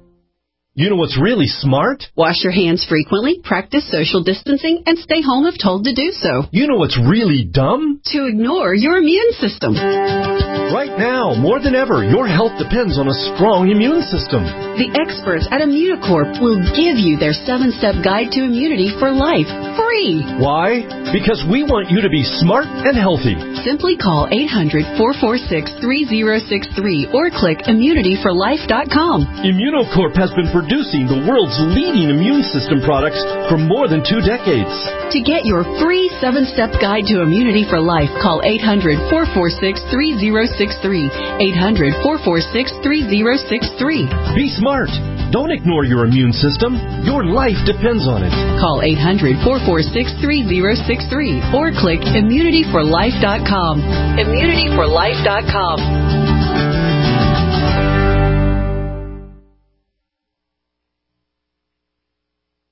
You know what's really smart? Wash your hands frequently, practice social distancing, and stay home if told to do so. You know what's really dumb? To ignore your immune system. Right now, more than ever, your health depends on a strong immune system. The experts at Immunocorp will give you their seven-step guide to immunity for life, free. Why? Because we want you to be smart and healthy. Simply call eight hundred, four four six, three zero six three or click immunity for life dot com. Immunocorp has been producing the world's leading immune system products for more than two decades. To get your free seven-step guide to immunity for life, call eight hundred, four four six, three zero six three. eight hundred, four four six, three zero six three. Be smart. Don't ignore your immune system. Your life depends on it. Call eight hundred, four four six, three zero six three or click immunity for life dot com. immunity for life dot com.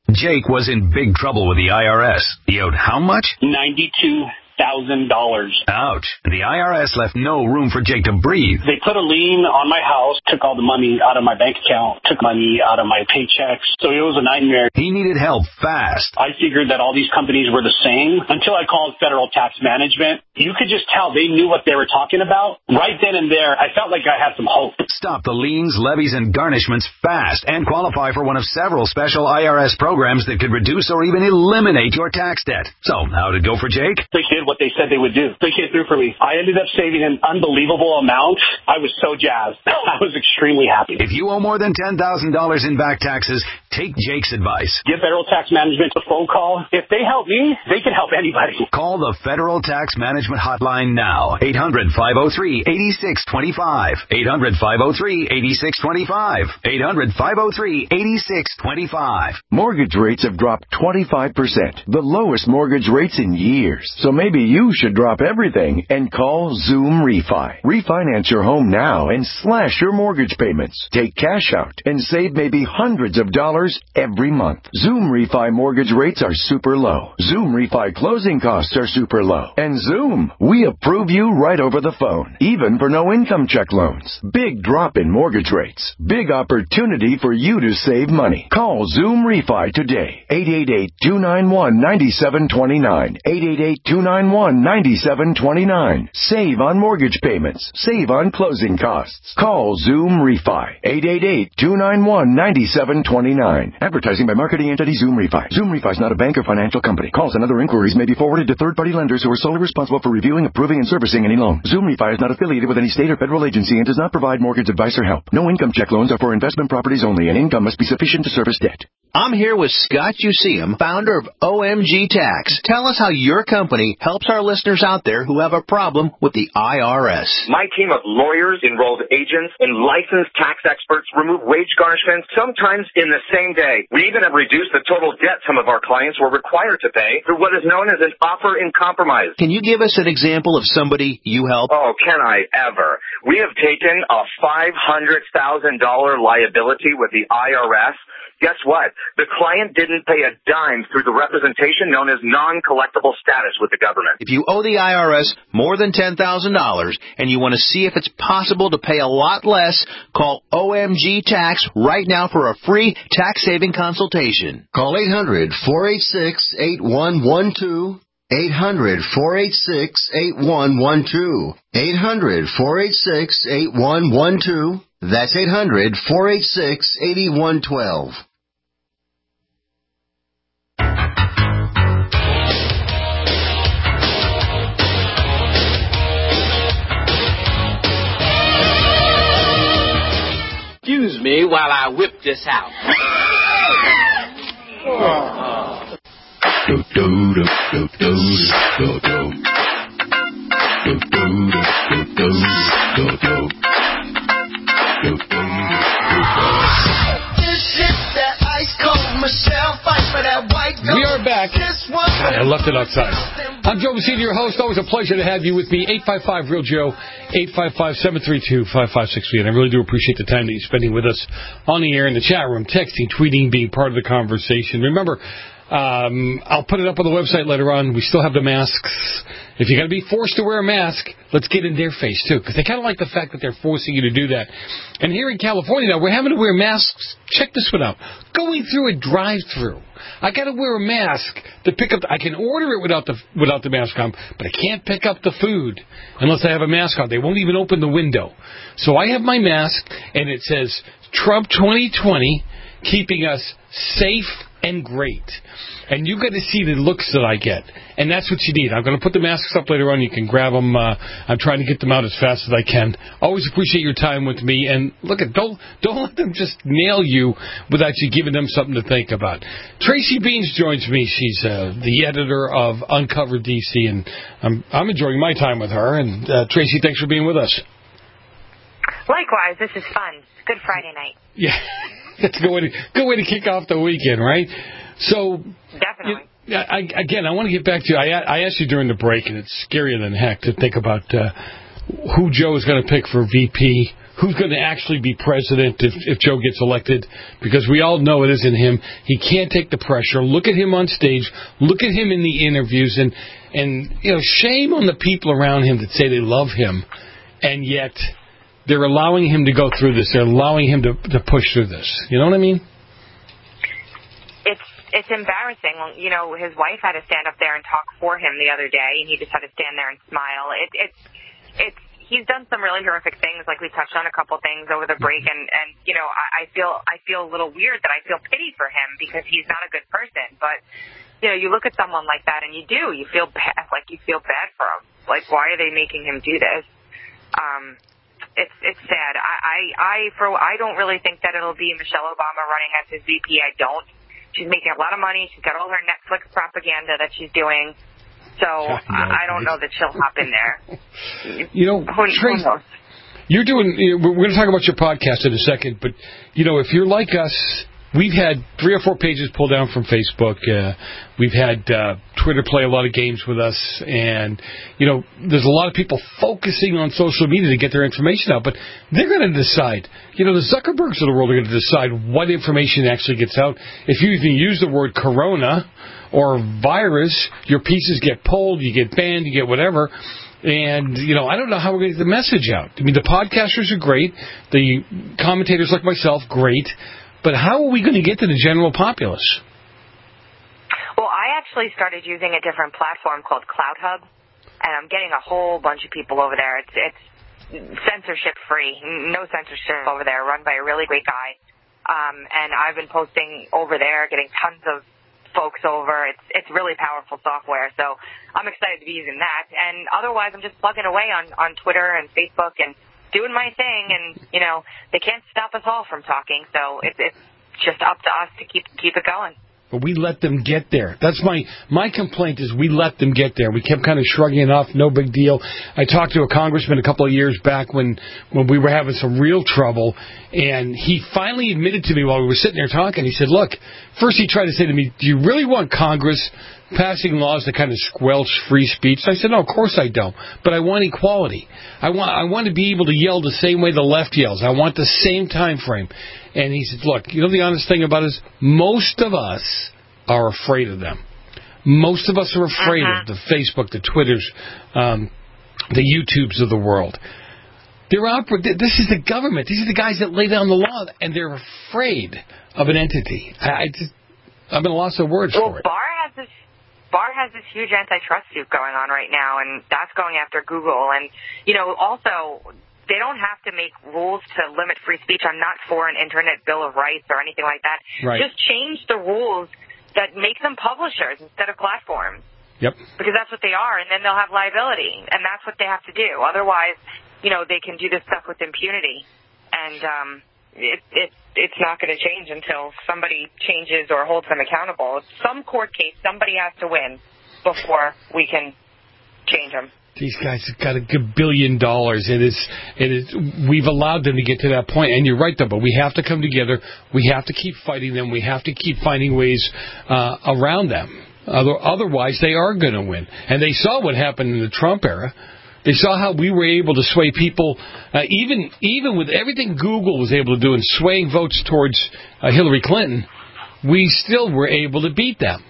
Jake was in big trouble with the I R S. He owed how much? ninety-two thousand dollars. Ouch. The I R S left no room for Jake to breathe. They put a lien on my house, took all the money out of my bank account, took money out of my paychecks. So it was a nightmare. He needed help fast. I figured that all these companies were the same until I called Federal Tax Management. You could just tell they knew what they were talking about. Right then and there, I felt like I had some hope. Stop the liens, levies, and garnishments fast and qualify for one of several special I R S programs that could reduce or even eliminate your tax debt. So, how'd it go for Jake? They did what they said they would do. They came through for me. I ended up saving an unbelievable amount. I was so jazzed. I was extremely happy. If you owe more than ten thousand dollars in back taxes, take Jake's advice. Give Federal Tax Management a phone call. If they help me, they can help anybody. Call the Federal Tax Management Hotline now. eight hundred, five oh three, eight six two five. eight hundred, five oh three, eight six two five. eight hundred, five oh three, eight six two five. Mortgage rates have dropped twenty-five percent. The lowest mortgage rates in years. So maybe you should drop everything and call Zoom Refi. Refinance your home now and slash your mortgage payments. Take cash out and save maybe hundreds of dollars every month. Zoom Refi mortgage rates are super low. Zoom Refi closing costs are super low. And Zoom, we approve you right over the phone, even for no income check loans. Big drop in mortgage rates. Big opportunity for you to save money. Call Zoom Refi today. eight eight eight, two nine one, nine seven two nine. eight eight eight, two nine one, nine seven two nine. Save on mortgage payments. Save on closing costs. Call Zoom Refi. eight eight eight, two nine one, nine seven two nine. Advertising by marketing entity Zoom Refi. Zoom Refi is not a bank or financial company. Calls and other inquiries may be forwarded to third-party lenders who are solely responsible for reviewing, approving, and servicing any loan. Zoom Refi is not affiliated with any state or federal agency and does not provide mortgage advice or help. No income check loans are for investment properties only, and income must be sufficient to service debt. I'm here with Scott Useum, founder of O M G Tax. Tell us how your company helps our listeners out there who have a problem with the I R S. My team of lawyers, enrolled agents, and licensed tax experts remove wage garnishments sometimes in the same day. We even have reduced the total debt some of our clients were required to pay through what is known as an offer in compromise. Can you give us an example of somebody you help? Oh, can I ever? We have taken a five hundred thousand dollars liability with the I R S. Guess what? The client didn't pay a dime through the representation known as non-collectible status with the government. If you owe the I R S more than ten thousand dollars and you want to see if it's possible to pay a lot less, call O M G Tax right now for a free tax-saving consultation. Call eight hundred, four eight six, eight one one two. eight hundred, four eight six, eight one one two. eight hundred, four eight six, eight one one two. That's eight hundred, four eight six, eight one one two. Excuse me while I whip this out. Do do do do do do do do do do do do do. We are back. I left it outside. I'm Joe Messina, your host. Always a pleasure to have you with me. eight five five, real Joe, eight five five, seven three two, five five six three. And I really do appreciate the time that you're spending with us on the air, in the chat room, texting, tweeting, being part of the conversation. Remember, Um, I'll put it up on the website later on. We still have the masks. If you're going to be forced to wear a mask, let's get in their face, too, because they kind of like the fact that they're forcing you to do that. And here in California now, we're having to wear masks. Check this one out. Going through a drive-through. I got to wear a mask to pick up. The, I can order it without the without the mask on, but I can't pick up the food unless I have a mask on. They won't even open the window. So I have my mask, and it says Trump twenty twenty, keeping us safe and great. And you got to see the looks that I get. And that's what you need. I'm going to put the masks up later on. You can grab them. Uh, I'm trying to get them out as fast as I can. Always appreciate your time with me. And look, at don't don't let them just nail you without you giving them something to think about. Tracy Beans joins me. She's uh, the editor of Uncover D C, and I'm I'm enjoying my time with her. And uh, Tracy, thanks for being with us. Likewise, this is fun. Good Friday night. Yeah, that's a good way to good way to kick off the weekend, right? So definitely. You, I, again, I want to get back to you. I, I asked you during the break, and it's scarier than heck to think about uh, who Joe is going to pick for V P, who's going to actually be president if, if Joe gets elected, because we all know it isn't him. He can't take the pressure. Look at him on stage. Look at him in the interviews. And, and you know, shame on the people around him that say they love him, and yet they're allowing him to go through this. They're allowing him to, to push through this. You know what I mean? It's it's embarrassing. You know, his wife had to stand up there and talk for him the other day, and he just had to stand there and smile. It, it's it's he's done some really horrific things, like we touched on a couple things over the break, and and you know, I, I feel I feel a little weird that I feel pity for him because he's not a good person. But you know, you look at someone like that, and you do you feel bad, like you feel bad for him. Like, why are they making him do this? Um, it's it's sad. I I I for I don't really think that it'll be Michelle Obama running as his V P. I don't. She's making a lot of money. She's got all her Netflix propaganda that she's doing. So I, I don't know that she'll hop in there. You know, who, Trace, who knows? You're doing. We're going to talk about your podcast in a second, but you know, if you're like us, we've had three or four pages pulled down from Facebook. Uh, we've had uh, Twitter play a lot of games with us, and you know, there's a lot of people focusing on social media to get their information out. But they're going to decide. You know, the Zuckerbergs of the world are going to decide what information actually gets out. If you even use the word corona or virus, your pieces get pulled, you get banned, you get whatever. And, you know, I don't know how we're going to get the message out. I mean, the podcasters are great. The commentators like myself, great. But how are we going to get to the general populace? Well, I actually started using a different platform called CloudHub, and I'm getting a whole bunch of people over there. It's, it's censorship-free, no censorship over there, run by a really great guy. Um, and I've been posting over there, getting tons of folks over. It's it's really powerful software, so I'm excited to be using that. And otherwise, I'm just plugging away on, on Twitter and Facebook and doing my thing, and, you know, they can't stop us all from talking, so it's, it's just up to us to keep keep it going. But we let them get there. That's my my complaint is we let them get there. We kept kind of shrugging it off, no big deal. I talked to a congressman a couple of years back when, when we were having some real trouble, and he finally admitted to me while we were sitting there talking, he said, look, first he tried to say to me, do you really want Congress passing laws that kind of squelch free speech? I said, no, of course I don't. But I want equality. I want I want to be able to yell the same way the left yells. I want the same time frame. And he said, look, you know the honest thing about it is most of us are afraid of them. Most of us are afraid uh-huh. of the Facebook, the Twitters, um, the YouTubes of the world. They're oper- This is the government. These are the guys that lay down the law, and they're afraid of an entity. I, I just, I'm at a loss of words well, for it. Barr has this Barr has this huge antitrust suit going on right now, and that's going after Google. And, you know, also, they don't have to make rules to limit free speech. I'm not for an Internet Bill of Rights or anything like that. Right. Just change the rules that make them publishers instead of platforms. Yep. Because that's what they are, and then they'll have liability, and that's what they have to do. Otherwise, you know, they can do this stuff with impunity. And um, it, it, it's not going to change until somebody changes or holds them accountable. Some court case, somebody has to win before we can change them. These guys have got a good billion dollars. It is, it is. We've allowed them to get to that point, and you're right, though. But we have to come together. We have to keep fighting them. We have to keep finding ways uh, around them. Other, otherwise, they are going to win. And they saw what happened in the Trump era. They saw how we were able to sway people, uh, even even with everything Google was able to do in swaying votes towards uh, Hillary Clinton. We still were able to beat them.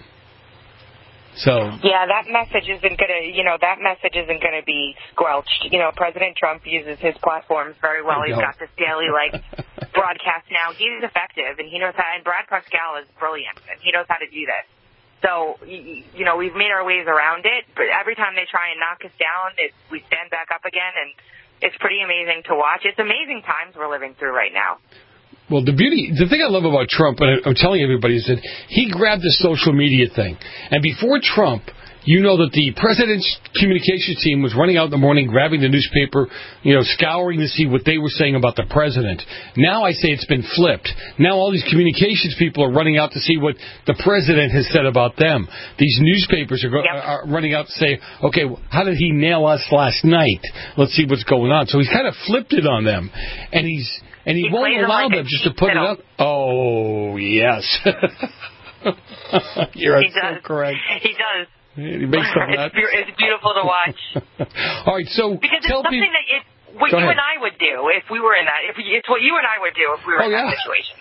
So yeah, that message isn't going to, you know, that message isn't going to be squelched. You know, President Trump uses his platforms very well. He's got this daily, like, broadcast now. He's effective, and he knows how, and Brad Pascal is brilliant, and he knows how to do this. So, you know, we've made our ways around it, but every time they try and knock us down, it, we stand back up again, and it's pretty amazing to watch. It's amazing times we're living through right now. Well, the beauty, the thing I love about Trump, and I'm telling everybody, is that he grabbed the social media thing. And before Trump, you know that the president's communications team was running out in the morning, grabbing the newspaper, you know, scouring to see what they were saying about the president. Now I say it's been flipped. Now all these communications people are running out to see what the president has said about them. These newspapers are, go- yep. are running out to say, okay, how did he nail us last night? Let's see what's going on. So he's kind of flipped it on them. And he's... And he, he won't allow like them just to put it up. Oh, yes. You're he so does. correct. He does. He makes them nuts. It's, it's beautiful to watch. All right, so because tell it's something people... that it, what Go you ahead. and I would do if we were in that. If we, it's what you and I would do if we were Oh, in yeah. that situation.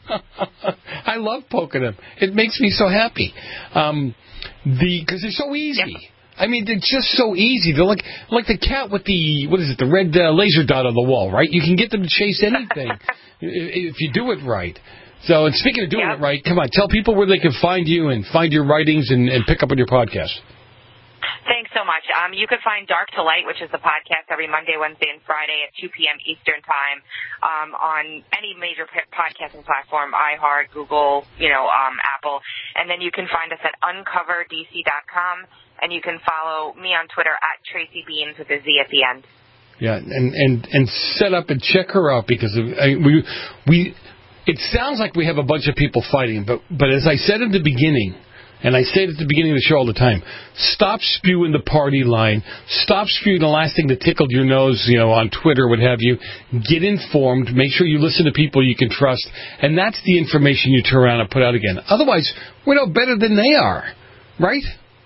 So I love poking them. It makes me so happy. Um, the because they're so easy. Yep. I mean, they're just so easy. They're like like the cat with the what is it? The red uh, laser dot on the wall, right? You can get them to chase anything if you do it right. So, and speaking of doing yep. it right, come on, tell people where they can find you and find your writings and, and pick up on your podcast. Thanks so much. Um, you can find Dark to Light, which is the podcast every Monday, Wednesday, and Friday at two p.m. Eastern Time um, on any major p- podcasting platform, iHeart, Google, you know, um, Apple. And then you can find us at uncover d c dot com, and you can follow me on Twitter at Tracy Beans with a Z at the end. Yeah, and, and, and set up and check her out because of, I, we we. It sounds like we have a bunch of people fighting, but but as I said in the beginning, and I say it at the beginning of the show all the time, stop spewing the party line. Stop spewing the last thing that tickled your nose, you know, on Twitter, what have you. Get informed. Make sure you listen to people you can trust. And that's the information you turn around and put out again. Otherwise, we're no better than they are, right?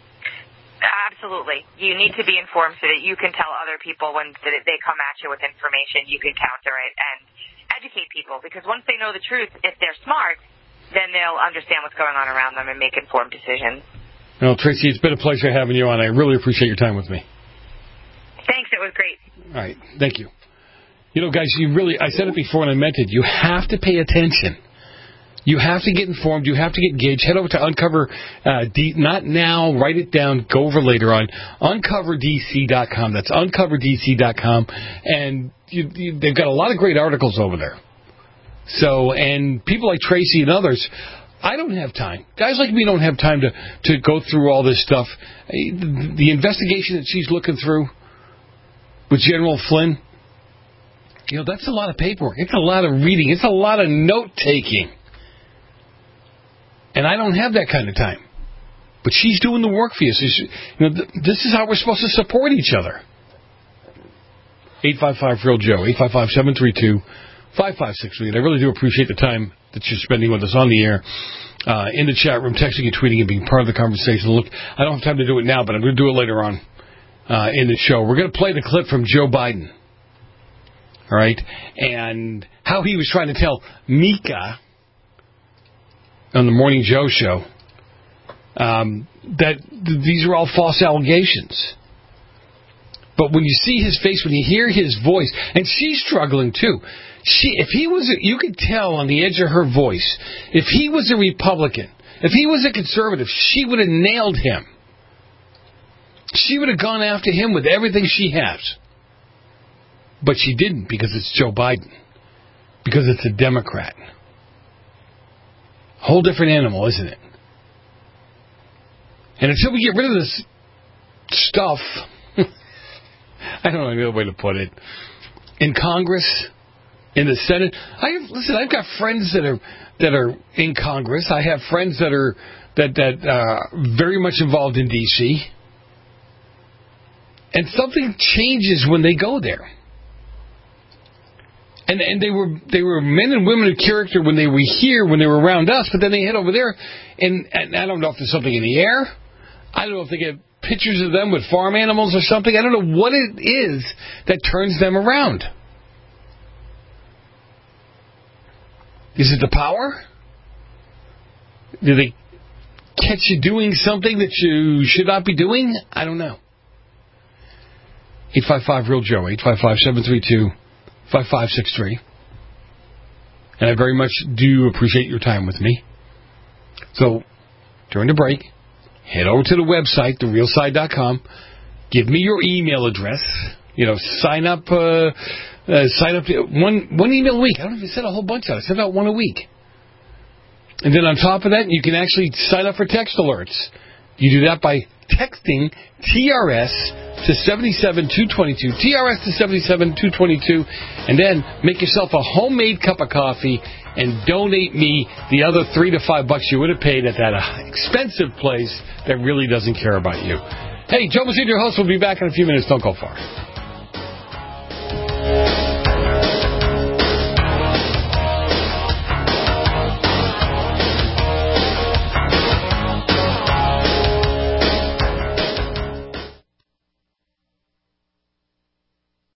Absolutely. You need to be informed so that you can tell other people when they come at you with information, you can counter it and educate people. Because once they know the truth, if they're smart, then they'll understand what's going on around them and make informed decisions. Well, Tracy, it's been a pleasure having you on. I really appreciate your time with me. Thanks. It was great. All right. Thank you. You know, guys, you really, I said it before and I meant it, you have to pay attention. You have to get informed. You have to get engaged. Head over to Uncover, uh, D, not now, write it down, go over later on, uncover d c dot com. That's uncover d c dot com. And you, you, they've got a lot of great articles over there. So, and people like Tracy and others, I don't have time. Guys like me don't have time to, to go through all this stuff. The, the investigation that she's looking through with General Flynn, you know, that's a lot of paperwork. It's a lot of reading. It's a lot of note-taking. And I don't have that kind of time. But she's doing the work for you. So she, you know, th- this is how we're supposed to support each other. eight five five real Joe, eight five five, seven three two, five five six three. And I really do appreciate the time that you're spending with us on the air, uh, in the chat room, texting and tweeting and being part of the conversation. Look, I don't have time to do it now, but I'm going to do it later on uh, in the show. We're going to play the clip from Joe Biden. All right? And how he was trying to tell Mika on the Morning Joe show um, that th- these are all false allegations. But when you see his face, when you hear his voice, and she's struggling too. She, if he was, a, you could tell on the edge of her voice, if he was a Republican, if he was a conservative, she would have nailed him. She would have gone after him with everything she has. But she didn't because it's Joe Biden. Because it's a Democrat. Whole different animal, isn't it? And until we get rid of this stuff, I don't know another way to put it, in Congress, in the Senate, I have, listen, I've got friends that are that are in Congress. I have friends that are that that uh, very much involved in D C. And something changes when they go there. And and they were they were men and women of character when they were here, when they were around us, but then they head over there, and, and I don't know if there's something in the air. I don't know if they get pictures of them with farm animals or something. I don't know what it is that turns them around. Is it the power? Do they catch you doing something that you should not be doing? I don't know. eight five five real Joe, eight five five, seven three two, five five six three. And I very much do appreciate your time with me. So, during the break, head over to the website, the real side dot com. Give me your email address. You know, sign up. Uh, uh, sign up to one one email a week. I don't know if you send a whole bunch out. I send out one a week. And then on top of that, you can actually sign up for text alerts. You do that by texting T R S to seven seven two two two. T R S to seven seven two two two. And then make yourself a homemade cup of coffee and donate me the other three to five bucks you would have paid at that expensive place that really doesn't care about you. Hey, Joe Mazzucco, your host, will be back in a few minutes. Don't go far.